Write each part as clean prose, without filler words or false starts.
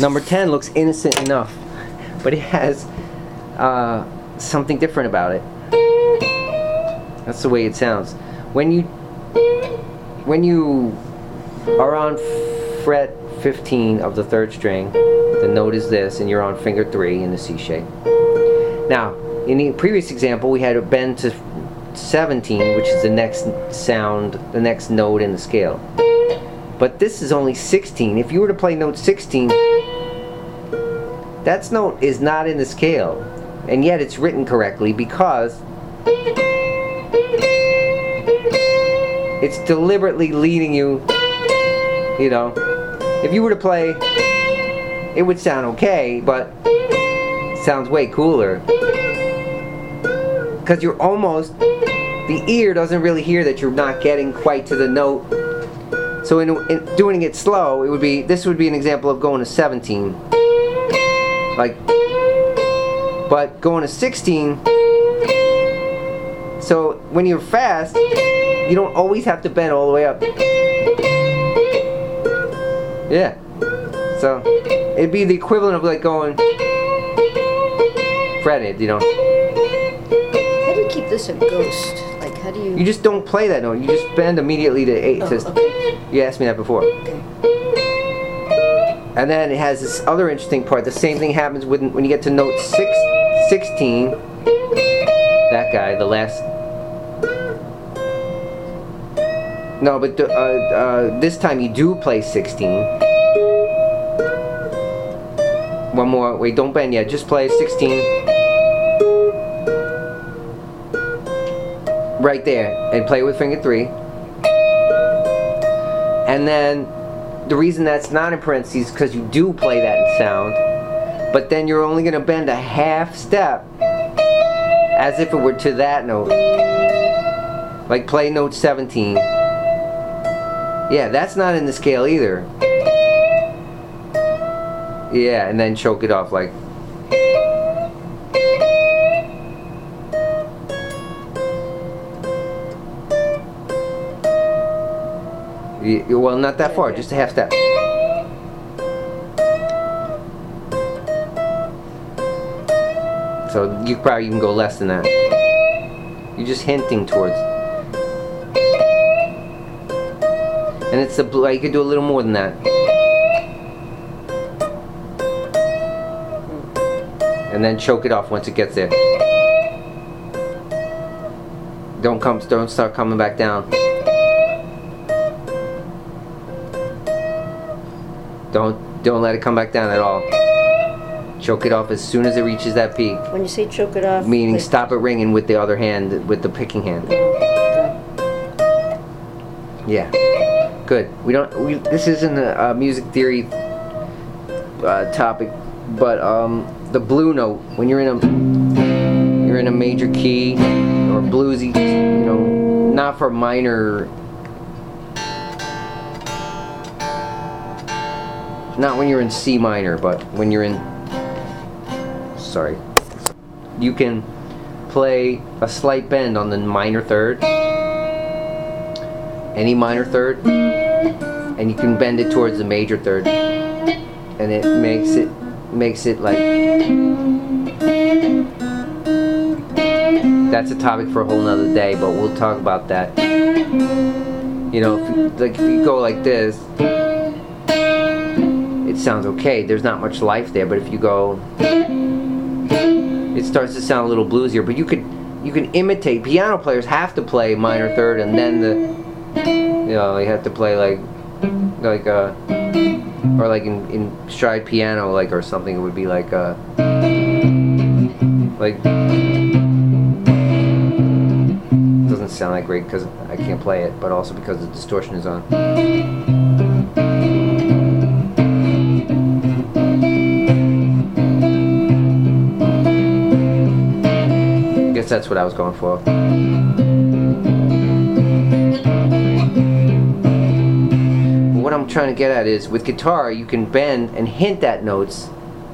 Number 10 looks innocent enough, but it has something different about it. That's the way it sounds. When you are on fret 15 of the 3rd string, the note is this, and you're on finger 3 in the C shape. Now, in the previous example, we had to bend to 17, which is the next sound, the next note in the scale. But this is only 16. If you were to play note 16, that note is not in the scale, and yet it's written correctly because it's deliberately leading you, you know. If you were to play, it would sound okay, but it sounds way cooler. Because you're almost, the ear doesn't really hear that you're not getting quite to the note. So in doing it slow, this would be an example of going to 17. Like, but going to 16, so when you're fast, you don't always have to bend all the way up. Yeah. So it'd be the equivalent of like going fretted, you know. How do you keep this a ghost? Like, how do you... You just don't play that note. You just bend immediately to 8. Oh, okay. You asked me that before. Okay. And then it has this other interesting part. The same thing happens when you get to note 16. That guy, the last... No, but this time you do play 16. One more. Wait, don't bend yet. Just play 16. Right there. And play with finger 3. And then the reason that's not in parentheses is because you do play that sound. But then you're only going to bend a half step as if it were to that note. Like play note 17. Yeah, that's not in the scale either. Yeah, and then choke it off like. Well, not that far, just a half step. So you probably can go less than that. You're just hinting towards. And it's the you could do a little more than that. And then choke it off once it gets there. Don't start coming back down. Don't let it come back down at all. Choke it off as soon as it reaches that peak. When you say choke it off, meaning like, stop it ringing with the other hand, with the picking hand. Yeah. Good. This isn't a music theory topic, but the blue note, when you're in a major key or bluesy, you know, not for minor. Not when you're in C minor, but when you're in, sorry, you can play a slight bend on the minor 3rd, any minor 3rd, and you can bend it towards the major 3rd, and it makes it like, that's a topic for a whole nother day, but we'll talk about that. You know, if you go like this, it sounds okay. There's not much life there, but if you go, it starts to sound a little bluesier. But you can imitate. Piano players have to play minor 3rd, and then you have to play like or like in stride piano, like, or something. It would be like doesn't sound that great because I can't play it, but also because the distortion is on. That's what I was going for. What I'm trying to get at is, with guitar, you can bend and hint at notes.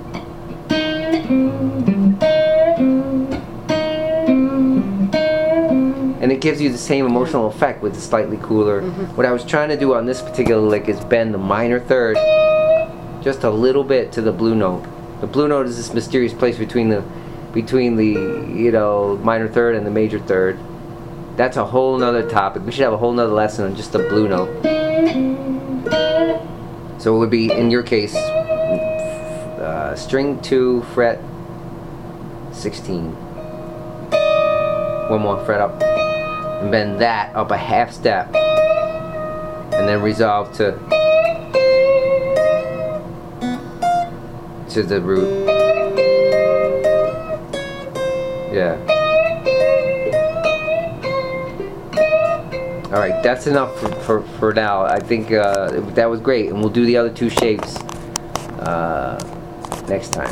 And it gives you the same emotional effect with a slightly cooler. What I was trying to do on this particular lick is bend the minor 3rd just a little bit to the blue note. The blue note is this mysterious place between the you know, minor third and the major third. That's a whole nother topic. We should have a whole nother lesson on just the blue note. So it would be, in your case, string 2, fret 16. One more fret up, and bend that up a half step, and then resolve to the root. Yeah. Alright, that's enough for now. I think that was great, and we'll do the other two shapes next time.